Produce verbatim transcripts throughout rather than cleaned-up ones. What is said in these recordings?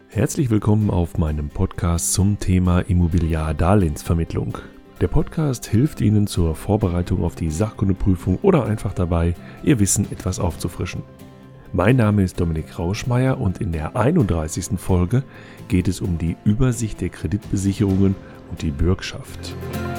Herzlich willkommen auf meinem Podcast zum Thema Immobiliardarlehensvermittlung. Der Podcast hilft Ihnen zur Vorbereitung auf die Sachkundeprüfung oder einfach dabei, Ihr Wissen etwas aufzufrischen. Mein Name ist Dominik Rauschmeier und in der einunddreißigsten Folge geht es um die Übersicht der Kreditbesicherungen und die Bürgschaft.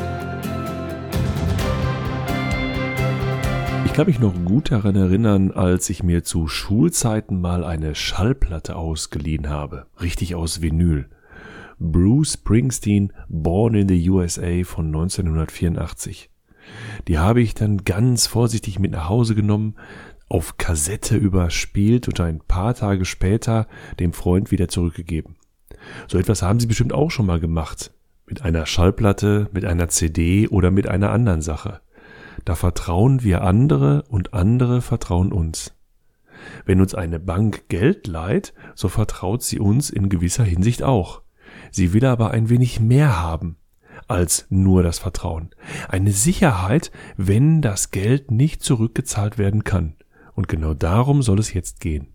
Ich kann mich noch gut daran erinnern, als ich mir zu Schulzeiten mal eine Schallplatte ausgeliehen habe, richtig aus Vinyl. Bruce Springsteen, Born in the U S A von neunzehnhundertvierundachtzig. Die habe ich dann ganz vorsichtig mit nach Hause genommen, auf Kassette überspielt und ein paar Tage später dem Freund wieder zurückgegeben. So etwas haben Sie bestimmt auch schon mal gemacht. Mit einer Schallplatte, mit einer C D oder mit einer anderen Sache. Da vertrauen wir andere und andere vertrauen uns. Wenn uns eine Bank Geld leiht, so vertraut sie uns in gewisser Hinsicht auch. Sie will aber ein wenig mehr haben als nur das Vertrauen. Eine Sicherheit, wenn das Geld nicht zurückgezahlt werden kann. Und genau darum soll es jetzt gehen.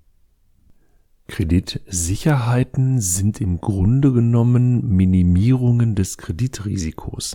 Kreditsicherheiten sind im Grunde genommen Minimierungen des Kreditrisikos.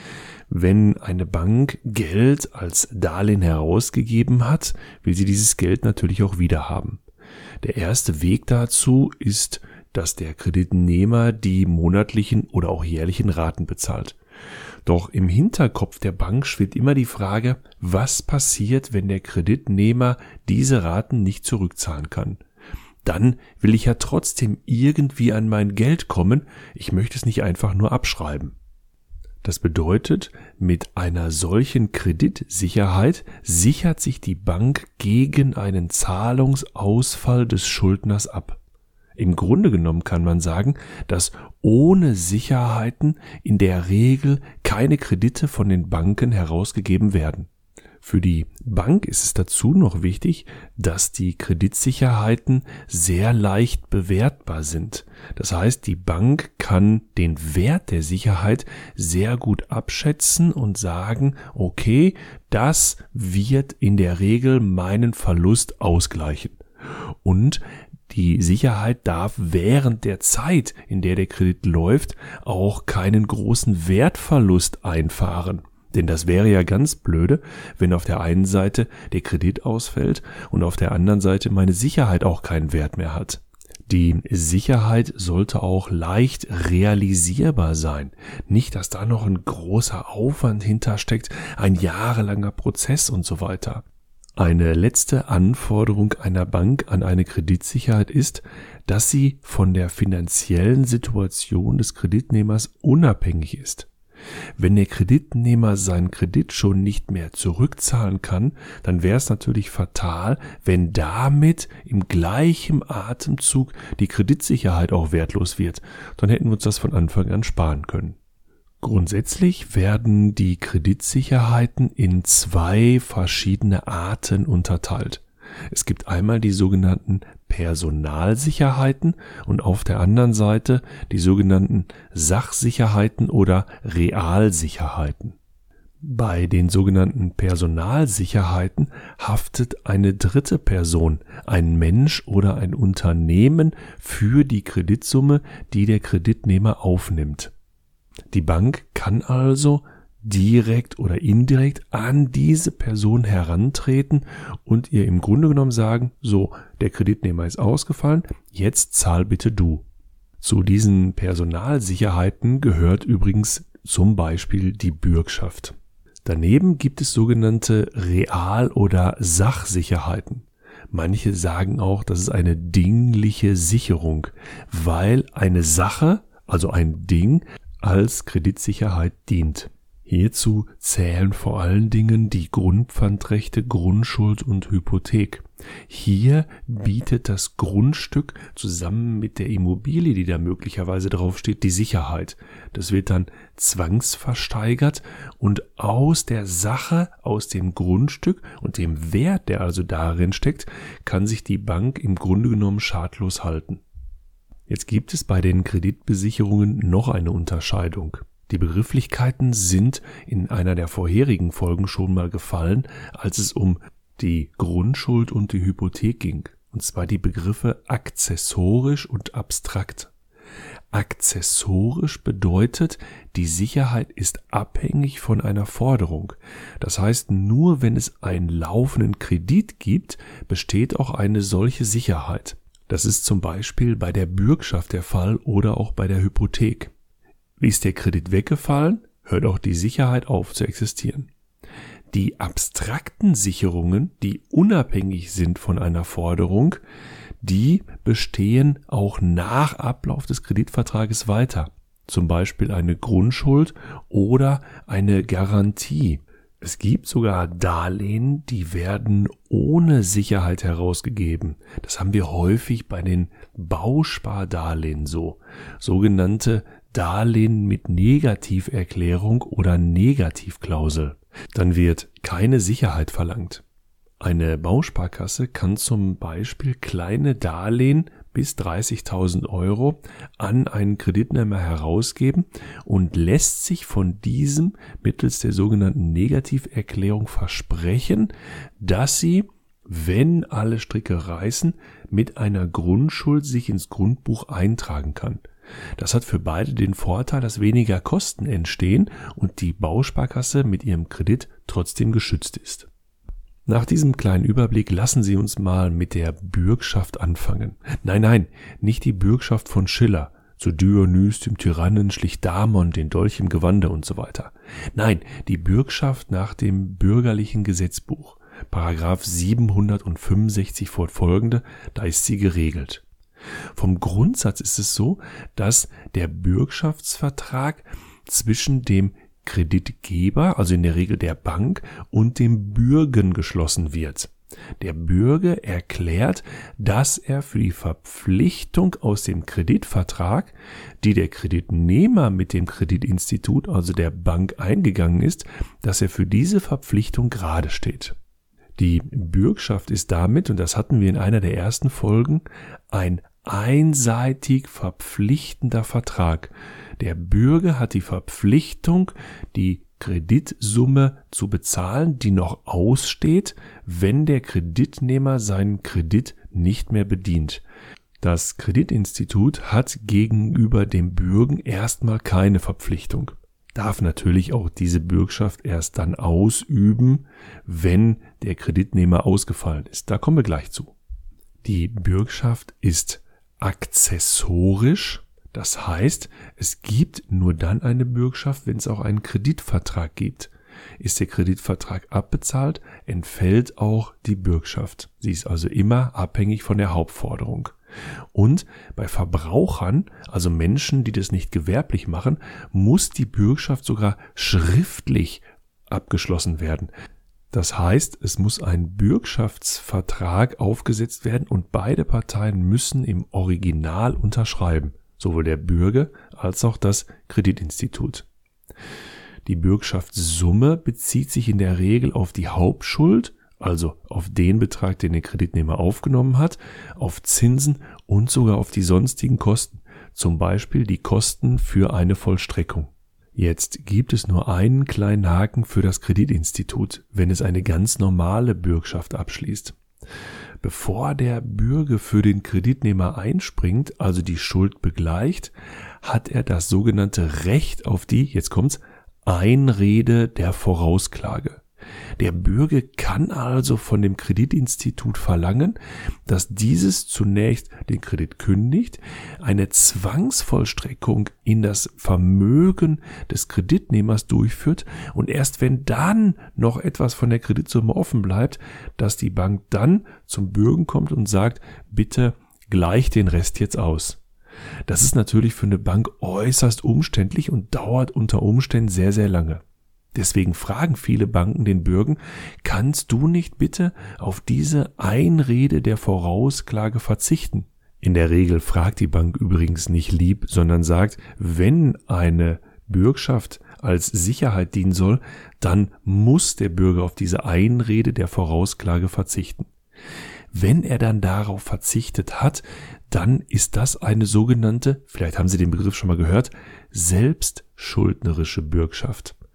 Wenn eine Bank Geld als Darlehen herausgegeben hat, will sie dieses Geld natürlich auch wieder haben. Der erste Weg dazu ist, dass der Kreditnehmer die monatlichen oder auch jährlichen Raten bezahlt. Doch im Hinterkopf der Bank schwebt immer die Frage, was passiert, wenn der Kreditnehmer diese Raten nicht zurückzahlen kann? Dann will ich ja trotzdem irgendwie an mein Geld kommen, ich möchte es nicht einfach nur abschreiben. Das bedeutet, mit einer solchen Kreditsicherheit sichert sich die Bank gegen einen Zahlungsausfall des Schuldners ab. Im Grunde genommen kann man sagen, dass ohne Sicherheiten in der Regel keine Kredite von den Banken herausgegeben werden. Für die Bank ist es dazu noch wichtig, dass die Kreditsicherheiten sehr leicht bewertbar sind. Das heißt, die Bank kann den Wert der Sicherheit sehr gut abschätzen und sagen, okay, das wird in der Regel meinen Verlust ausgleichen. Und die Sicherheit darf während der Zeit, in der der Kredit läuft, auch keinen großen Wertverlust einfahren. Denn das wäre ja ganz blöde, wenn auf der einen Seite der Kredit ausfällt und auf der anderen Seite meine Sicherheit auch keinen Wert mehr hat. Die Sicherheit sollte auch leicht realisierbar sein. Nicht, dass da noch ein großer Aufwand hintersteckt, ein jahrelanger Prozess und so weiter. Eine letzte Anforderung einer Bank an eine Kreditsicherheit ist, dass sie von der finanziellen Situation des Kreditnehmers unabhängig ist. Wenn der Kreditnehmer seinen Kredit schon nicht mehr zurückzahlen kann, dann wäre es natürlich fatal, wenn damit im gleichen Atemzug die Kreditsicherheit auch wertlos wird. Dann hätten wir uns das von Anfang an sparen können. Grundsätzlich werden die Kreditsicherheiten in zwei verschiedene Arten unterteilt. Es gibt einmal die sogenannten Personalsicherheiten und auf der anderen Seite die sogenannten Sachsicherheiten oder Realsicherheiten. Bei den sogenannten Personalsicherheiten haftet eine dritte Person, ein Mensch oder ein Unternehmen, für die Kreditsumme, die der Kreditnehmer aufnimmt. Die Bank kann also direkt oder indirekt an diese Person herantreten und ihr im Grunde genommen sagen, so, der Kreditnehmer ist ausgefallen, jetzt zahl bitte du. Zu diesen Personalsicherheiten gehört übrigens zum Beispiel die Bürgschaft. Daneben gibt es sogenannte Real- oder Sachsicherheiten. Manche sagen auch, das ist eine dingliche Sicherung, weil eine Sache, also ein Ding, als Kreditsicherheit dient. Hierzu zählen vor allen Dingen die Grundpfandrechte, Grundschuld und Hypothek. Hier bietet das Grundstück zusammen mit der Immobilie, die da möglicherweise draufsteht, die Sicherheit. Das wird dann zwangsversteigert und aus der Sache, aus dem Grundstück und dem Wert, der also darin steckt, kann sich die Bank im Grunde genommen schadlos halten. Jetzt gibt es bei den Kreditbesicherungen noch eine Unterscheidung. Die Begrifflichkeiten sind in einer der vorherigen Folgen schon mal gefallen, als es um die Grundschuld und die Hypothek ging. und zwar die Begriffe akzessorisch und abstrakt. Akzessorisch bedeutet, die Sicherheit ist abhängig von einer Forderung. Das heißt, nur wenn es einen laufenden Kredit gibt, besteht auch eine solche Sicherheit. Das ist zum Beispiel bei der Bürgschaft der Fall oder auch bei der Hypothek. Ist der Kredit weggefallen, hört auch die Sicherheit auf zu existieren. Die abstrakten Sicherungen, die unabhängig sind von einer Forderung, die bestehen auch nach Ablauf des Kreditvertrages weiter. Zum Beispiel eine Grundschuld oder eine Garantie. Es gibt sogar Darlehen, die werden ohne Sicherheit herausgegeben. Das haben wir häufig bei den Bauspardarlehen so. Sogenannte Darlehen mit Negativerklärung oder Negativklausel. Dann wird keine Sicherheit verlangt. Eine Bausparkasse kann zum Beispiel kleine Darlehen bis dreißigtausend Euro an einen Kreditnehmer herausgeben und lässt sich von diesem mittels der sogenannten Negativerklärung versprechen, dass sie, wenn alle Stricke reißen, mit einer Grundschuld sich ins Grundbuch eintragen kann. Das hat für beide den Vorteil, dass weniger Kosten entstehen und die Bausparkasse mit ihrem Kredit trotzdem geschützt ist. Nach diesem kleinen Überblick lassen Sie uns mal mit der Bürgschaft anfangen. Nein, nein, nicht die Bürgschaft von Schiller, zu Dionys, dem Tyrannen, schlich Damon, den Dolch im Gewande und so weiter. Nein, die Bürgschaft nach dem bürgerlichen Gesetzbuch, Paragraph siebenhundertfünfundsechzig fortfolgende, da ist sie geregelt. Vom Grundsatz ist es so, dass der Bürgschaftsvertrag zwischen dem Kreditgeber, also in der Regel der Bank, und dem Bürgen geschlossen wird. Der Bürge erklärt, dass er für die Verpflichtung aus dem Kreditvertrag, die der Kreditnehmer mit dem Kreditinstitut, also der Bank, eingegangen ist, dass er für diese Verpflichtung gerade steht. Die Bürgschaft ist damit, und das hatten wir in einer der ersten Folgen, ein einseitig verpflichtender Vertrag. Der Bürge hat die Verpflichtung, die Kreditsumme zu bezahlen, die noch aussteht, wenn der Kreditnehmer seinen Kredit nicht mehr bedient. Das Kreditinstitut hat gegenüber dem Bürgen erstmal keine Verpflichtung, darf natürlich auch diese Bürgschaft erst dann ausüben, wenn der Kreditnehmer ausgefallen ist. Da kommen wir gleich zu. Die Bürgschaft ist akzessorisch. Das heißt, es gibt nur dann eine Bürgschaft, wenn es auch einen Kreditvertrag gibt. Ist der Kreditvertrag abbezahlt, entfällt auch die Bürgschaft. Sie ist also immer abhängig von der Hauptforderung. Und bei Verbrauchern, also Menschen, die das nicht gewerblich machen, muss die Bürgschaft sogar schriftlich abgeschlossen werden. Das heißt, es muss ein Bürgschaftsvertrag aufgesetzt werden und beide Parteien müssen im Original unterschreiben. Sowohl der Bürger als auch das Kreditinstitut. Die Bürgschaftssumme bezieht sich in der Regel auf die Hauptschuld, also auf den Betrag, den der Kreditnehmer aufgenommen hat, auf Zinsen und sogar auf die sonstigen Kosten, zum Beispiel die Kosten für eine Vollstreckung. Jetzt gibt es nur einen kleinen Haken für das Kreditinstitut, wenn es eine ganz normale Bürgschaft abschließt. Bevor der Bürge für den Kreditnehmer einspringt, also die Schuld begleicht, hat er das sogenannte Recht auf die, jetzt kommt's, Einrede der Vorausklage. Der Bürge kann also von dem Kreditinstitut verlangen, dass dieses zunächst den Kredit kündigt, eine Zwangsvollstreckung in das Vermögen des Kreditnehmers durchführt und erst wenn dann noch etwas von der Kreditsumme offen bleibt, dass die Bank dann zum Bürgen kommt und sagt, bitte gleich den Rest jetzt aus. Das ist natürlich für eine Bank äußerst umständlich und dauert unter Umständen sehr, sehr lange. Deswegen fragen viele Banken den Bürgen, kannst du nicht bitte auf diese Einrede der Vorausklage verzichten? In der Regel fragt die Bank übrigens nicht lieb, sondern sagt, wenn eine Bürgschaft als Sicherheit dienen soll, dann muss der Bürger auf diese Einrede der Vorausklage verzichten. Wenn er dann darauf verzichtet hat, dann ist das eine sogenannte, vielleicht haben Sie den Begriff schon mal gehört, selbstschuldnerische Bürgschaft.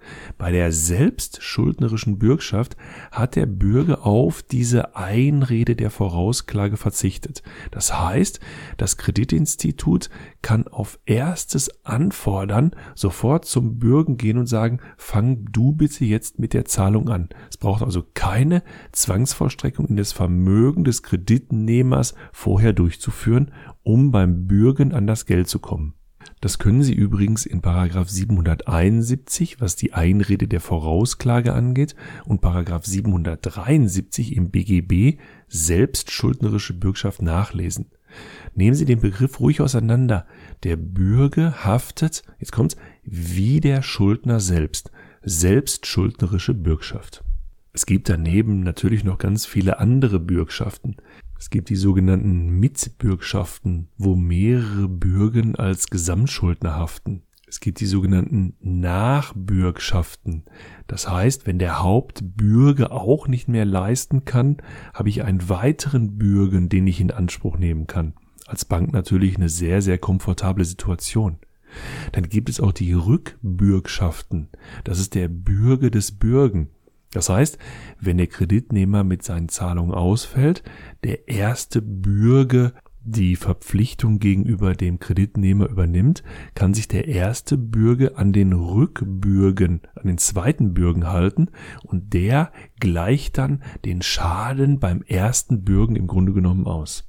Bei der selbstschuldnerischen Bürgschaft hat der Bürger auf diese Einrede der Vorausklage verzichtet. Das heißt, das Kreditinstitut kann auf erstes Anfordern sofort zum Bürgen gehen und sagen, fang du bitte jetzt mit der Zahlung an. Es braucht also keine Zwangsvollstreckung in das Vermögen des Kreditnehmers vorher durchzuführen, um beim Bürgen an das Geld zu kommen. Das können Sie übrigens in Paragraph siebenhunderteinundsiebzig, was die Einrede der Vorausklage angeht, und Paragraph siebenhundertdreiundsiebzig im B G B selbstschuldnerische Bürgschaft nachlesen. Nehmen Sie den Begriff ruhig auseinander. Der Bürger haftet, jetzt kommt's, wie der Schuldner selbst. Selbstschuldnerische Bürgschaft. Es gibt daneben natürlich noch ganz viele andere Bürgschaften. Es gibt die sogenannten Mitbürgschaften, wo mehrere Bürgen als Gesamtschuldner haften. Es gibt die sogenannten Nachbürgschaften. Das heißt, wenn der Hauptbürger auch nicht mehr leisten kann, habe ich einen weiteren Bürgen, den ich in Anspruch nehmen kann. Als Bank natürlich eine sehr, sehr komfortable Situation. Dann gibt es auch die Rückbürgschaften. Das ist der Bürger des Bürgen. Das heißt, wenn der Kreditnehmer mit seinen Zahlungen ausfällt, der erste Bürger die Verpflichtung gegenüber dem Kreditnehmer übernimmt, kann sich der erste Bürger an den Rückbürgen, an den zweiten Bürgen halten und der gleicht dann den Schaden beim ersten Bürgen im Grunde genommen aus.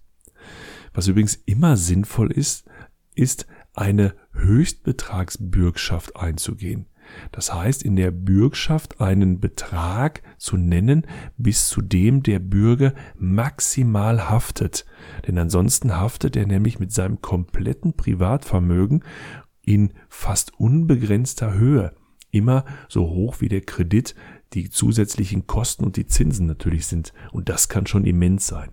Was übrigens immer sinnvoll ist, ist eine Höchstbetragsbürgschaft einzugehen. Das heißt, in der Bürgschaft einen Betrag zu nennen, bis zu dem der Bürger maximal haftet. Denn ansonsten haftet er nämlich mit seinem kompletten Privatvermögen in fast unbegrenzter Höhe. Immer so hoch wie der Kredit, die zusätzlichen Kosten und die Zinsen natürlich sind. Und das kann schon immens sein.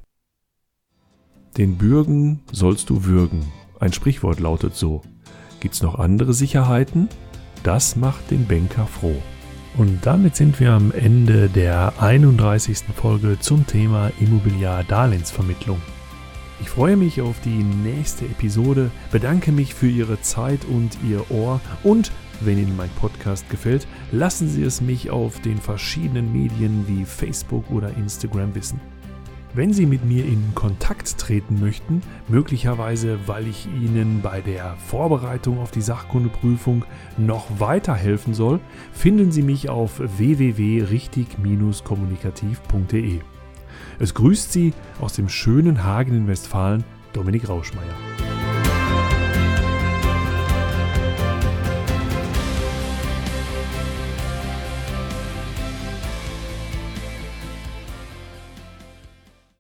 Den Bürgen sollst du würgen. Ein Sprichwort lautet so. Gibt's noch andere Sicherheiten? Das macht den Banker froh. Und damit sind wir am Ende der einunddreißigsten Folge zum Thema Immobiliardarlehensvermittlung. Ich freue mich auf die nächste Episode, bedanke mich für Ihre Zeit und Ihr Ohr und wenn Ihnen mein Podcast gefällt, lassen Sie es mich auf den verschiedenen Medien wie Facebook oder Instagram wissen. Wenn Sie mit mir in Kontakt treten möchten, möglicherweise weil ich Ihnen bei der Vorbereitung auf die Sachkundeprüfung noch weiterhelfen soll, finden Sie mich auf w w w punkt richtig Bindestrich kommunikativ punkt de. Es grüßt Sie aus dem schönen Hagen in Westfalen, Dominik Rauschmeier.